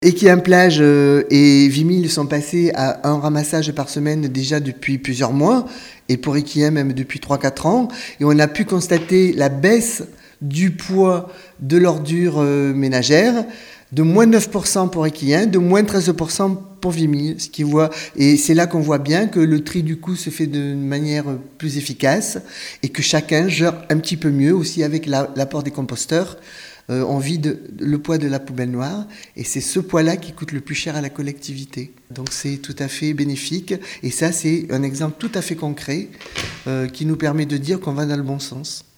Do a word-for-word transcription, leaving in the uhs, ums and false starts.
Equiem Plage euh, et Vimille sont passés à un ramassage par semaine déjà depuis plusieurs mois, et pour Equiem même depuis trois quatre ans. Et on a pu constater la baisse du poids de l'ordure euh, ménagère, de moins neuf pour cent pour Equiem, de moins treize pour cent pour Vimille. Ce qui voit, et c'est là qu'on voit bien que le tri du coup se fait d'une manière plus efficace et que chacun gère un petit peu mieux aussi avec la, l'apport des composteurs. Euh, on vide le poids de la poubelle noire et c'est ce poids-là qui coûte le plus cher à la collectivité. Donc c'est tout à fait bénéfique et ça c'est un exemple tout à fait concret euh, qui nous permet de dire qu'on va dans le bon sens.